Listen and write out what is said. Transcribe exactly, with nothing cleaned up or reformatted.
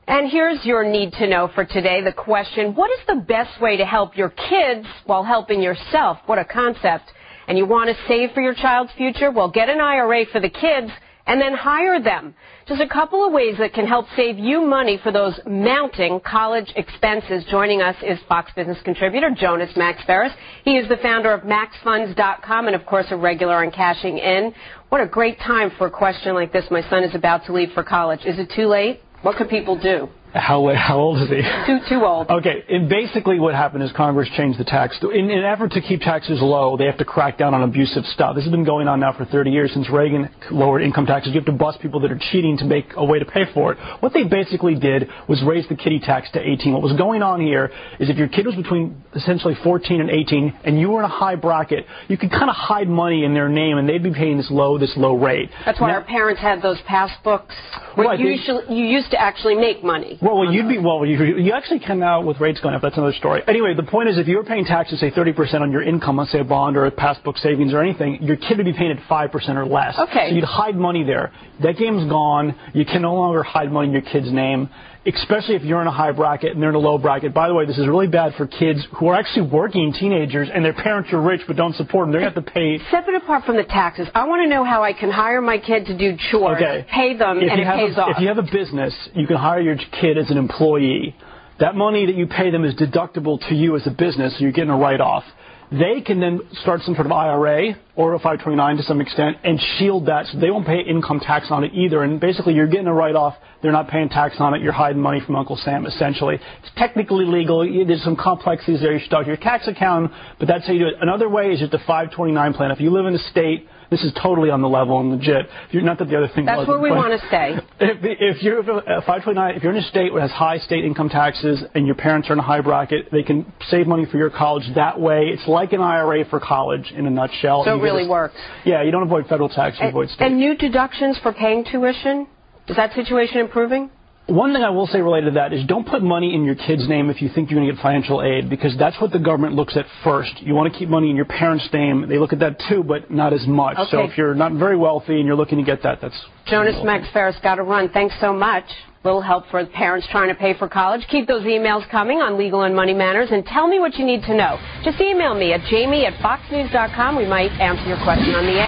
And here's your need to know for today, the question, what is the best way to help your kids while helping yourself? What a concept. And you want to save for your child's future? Well, get an I R A for the kids and then hire them. Just a couple of ways that can help save you money for those mounting college expenses. Joining us is Fox Business contributor Jonas Max Ferris. He is the founder of Max Funds dot com and, of course, a regular on Cashing In. What a great time for a question like this. My son is about to leave for college. Is it too late? What could people do? How, how old is he? Too, too old. Okay, and basically what happened is Congress changed the tax. In, in an effort to keep taxes low, they have to crack down on abusive stuff. This has been going on now for thirty years since Reagan lowered income taxes. You have to bust people that are cheating to make a way to pay for it. What they basically did was raise the kiddie tax to eighteen. What was going on here is if your kid was between essentially fourteen and eighteen and you were in a high bracket, you could kind of hide money in their name and they'd be paying this low, this low rate. That's why now, our parents had those passbooks where right, you, they, usually, you used to actually make money. Well, well you'd be, well, you, you actually can now with rates going up. That's another story. Anyway, the point is if you were paying taxes, say thirty percent on your income, let's say a bond or a passbook savings or anything, your kid would be paying at five percent or less. Okay. So you'd hide money there. That game's gone. You can no longer hide money in your kid's name, especially if you're in a high bracket and they're in a low bracket. By the way, this is really bad for kids who are actually working teenagers and their parents are rich but don't support them. They're going to have to pay. Separate apart from the taxes, I want to know how I can hire my kid to do chores, okay. pay them, if and it pays a, off. If you have a business, you can hire your kid as an employee. That money that you pay them is deductible to you as a business, so you're getting a write-off. They can then start some sort of I R A or a five twenty-nine to some extent and shield that so they won't pay income tax on it either. And basically you're getting a write-off. They're not paying tax on it. You're hiding money from Uncle Sam, essentially. It's technically legal. There's some complexities there. You should talk to your tax accountant, but that's how you do it. Another way is just the five twenty-nine plan. If you live in a state, this is totally on the level and legit. If you're, not that the other thing That's wasn't, where we want to stay. If, if you're uh, five twenty-nine, if you're in a state that has high state income taxes and your parents are in a high bracket, they can save money for your college that way. It's like an I R A for college in a nutshell. So it really a, works. Yeah, you don't avoid federal tax, you and, avoid state. And new deductions for paying tuition? Is that situation improving? One thing I will say related to that is don't put money in your kid's name if you think you're going to get financial aid, because that's what the government looks at first. You want to keep money in your parents' name. They look at that too, but not as much. Okay. So if you're not very wealthy and you're looking to get that, that's... Jonas Max Ferris, got to run. Thanks so much. Little help for parents trying to pay for college. Keep those emails coming on Legal and Money Matters, and tell me what you need to know. Just email me at jamie at fox news dot com. We might answer your question on the air.